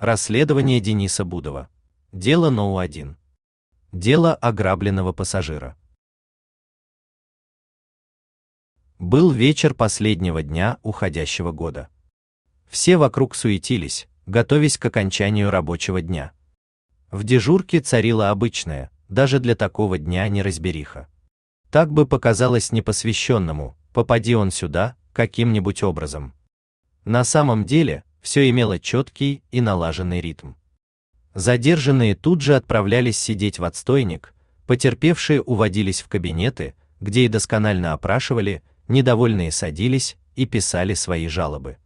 Расследование Дениса Будова. Дело НОУ-1. Дело ограбленного пассажира. Был вечер последнего дня уходящего года. Все вокруг суетились, готовясь к окончанию рабочего дня. В дежурке царила обычная, даже для такого дня, неразбериха. Так бы показалось непосвященному, попади он сюда каким-нибудь образом. На самом деле, все имело четкий и налаженный ритм. Задержанные тут же отправлялись сидеть в отстойник, потерпевшие уводились в кабинеты, где и досконально опрашивали, недовольные садились и писали свои жалобы.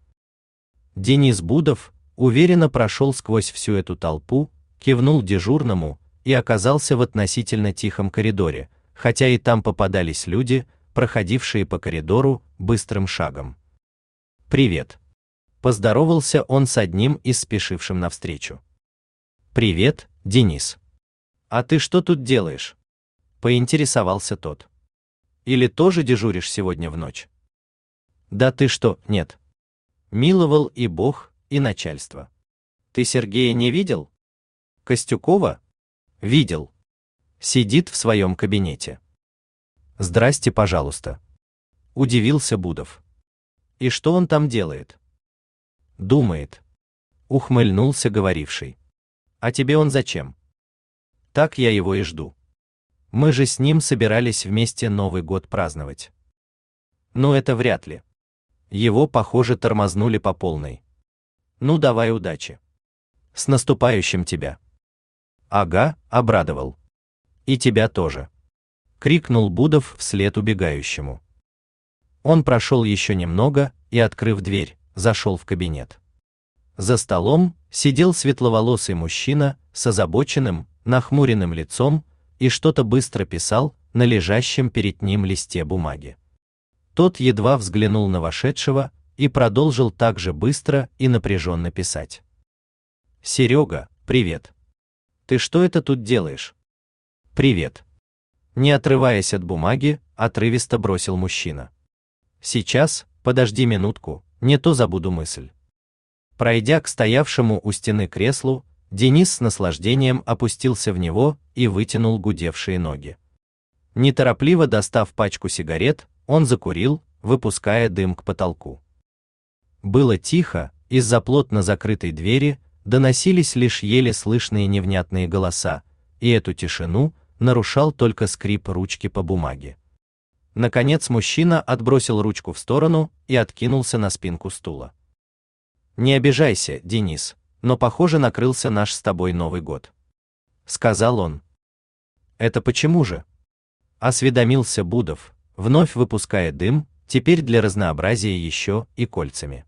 Денис Будов уверенно прошел сквозь всю эту толпу, кивнул дежурному и оказался в относительно тихом коридоре, хотя и там попадались люди, проходившие по коридору быстрым шагом. «Привет!» — поздоровался он с одним из спешившим навстречу. «Привет, Денис. А ты что тут делаешь?» — поинтересовался тот. «Или тоже дежуришь сегодня в ночь?» «Да ты что, нет. Миловал и Бог, и начальство. Ты Сергея не видел? Костюкова? Видел. Сидит в своем кабинете». «Здрасте, пожалуйста», — удивился Будов. «И что он там делает?» «Думает», — ухмыльнулся говоривший. «А тебе он зачем?» «Так я его и жду. Мы же с ним собирались вместе Новый год праздновать». «Ну это вряд ли. Его, похоже, тормознули по полной. Ну давай удачи. С наступающим тебя». «Ага», — обрадовал. «И тебя тоже», — крикнул Будов вслед убегающему. Он прошел еще немного и, открыв дверь, зашел в кабинет. За столом сидел светловолосый мужчина с озабоченным, нахмуренным лицом и что-то быстро писал на лежащем перед ним листе бумаги. Тот едва взглянул на вошедшего и продолжил так же быстро и напряженно писать. «Серега, привет. Ты что это тут делаешь?» «Привет». Не отрываясь от бумаги, отрывисто бросил мужчина. «Сейчас, подожди минутку, не то забуду мысль». Пройдя к стоявшему у стены креслу, Денис с наслаждением опустился в него и вытянул гудевшие ноги. Неторопливо достав пачку сигарет, он закурил, выпуская дым к потолку. Было тихо, из-за плотно закрытой двери доносились лишь еле слышные невнятные голоса, и эту тишину нарушал только скрип ручки по бумаге. Наконец мужчина отбросил ручку в сторону и откинулся на спинку стула. «Не обижайся, Денис, но, похоже, накрылся наш с тобой Новый год», — сказал он. «Это почему же?» — осведомился Будов, вновь выпуская дым, теперь для разнообразия еще и кольцами.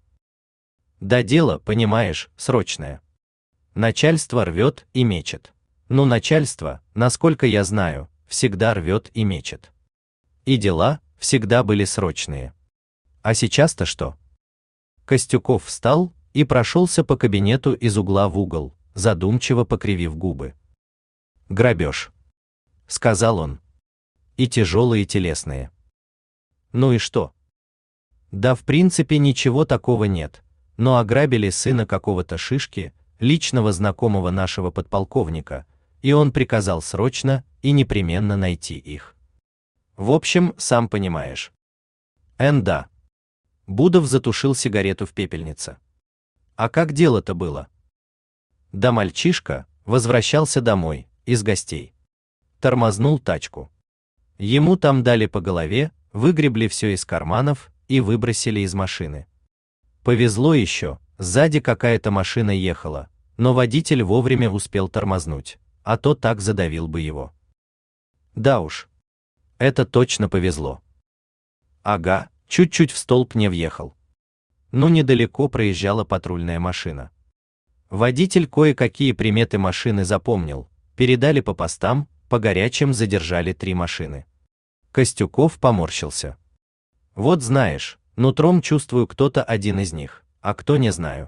«Да дело, понимаешь, срочное. Начальство рвет и мечет. Ну, начальство, насколько я знаю, всегда рвет и мечет. И дела всегда были срочные. А сейчас-то что?» Костюков встал и прошелся по кабинету из угла в угол, задумчиво покривив губы. «Грабеж», — сказал он. «И тяжелые телесные». «Ну и что?» «Да в принципе ничего такого нет, но ограбили сына какого-то шишки, личного знакомого нашего подполковника, и он приказал срочно и непременно найти их. В общем, сам понимаешь». «Да». Будов затушил сигарету в пепельнице. «А как дело-то было?» «Да мальчишка возвращался домой, из гостей. Тормознул тачку. Ему там дали по голове, выгребли все из карманов и выбросили из машины. Повезло еще, сзади какая-то машина ехала, но водитель вовремя успел тормознуть, а то так задавил бы его. Да уж. Это точно повезло. Ага, чуть-чуть в столб не въехал. Но недалеко проезжала патрульная машина. Водитель кое-какие приметы машины запомнил, передали по постам, по горячим задержали 3 машины. Костюков поморщился. «Вот знаешь, нутром чувствую, кто-то один из них, а кто не знаю».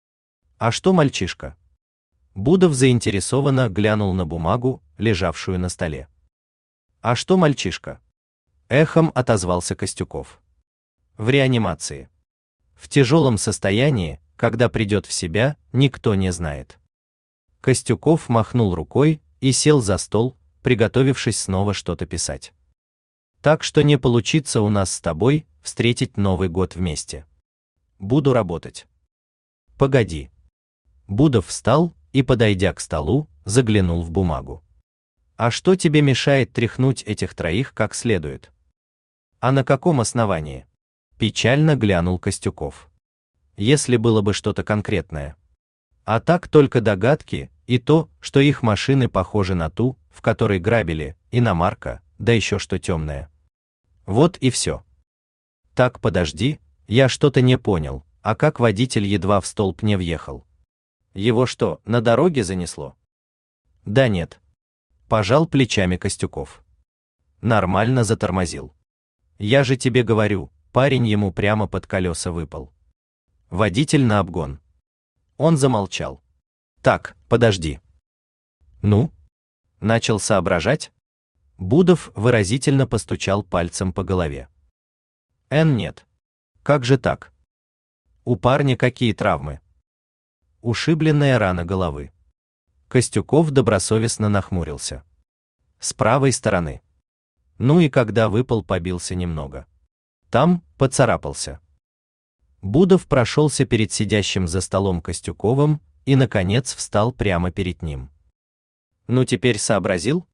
«А что мальчишка?» Будов заинтересованно глянул на бумагу, лежавшую на столе. «А что мальчишка?» Эхом отозвался Костюков. «В реанимации. В тяжелом состоянии, когда придет в себя, никто не знает. Костюков махнул рукой и сел за стол, приготовившись снова что-то писать. Так что не получится у нас с тобой встретить Новый год вместе. Буду работать. Погоди. Будов встал и, подойдя к столу, заглянул в бумагу. А что тебе мешает тряхнуть этих троих как следует? А на каком основании? Печально глянул Костюков. Если было бы что-то конкретное. А так только догадки, и то, что их машины похожи на ту, в которой грабили, иномарка, да еще что темное. Вот и все. Так, подожди, я что-то не понял, а как водитель едва в столб не въехал? Его что, на дороге занесло? Да нет. Пожал плечами Костюков. Нормально затормозил. Я же тебе говорю, парень ему прямо под колеса выпал. Водитель на обгон. Он замолчал. Так, подожди. Ну? Начал соображать? Будов выразительно постучал пальцем по голове. Нет. Как же так? У парня какие травмы? Ушибленная рана головы. Костюков добросовестно нахмурился. С правой стороны. Ну и когда выпал, побился немного. Там поцарапался. Будов прошелся перед сидящим за столом Костюковым и, наконец, встал прямо перед ним. Ну теперь сообразил?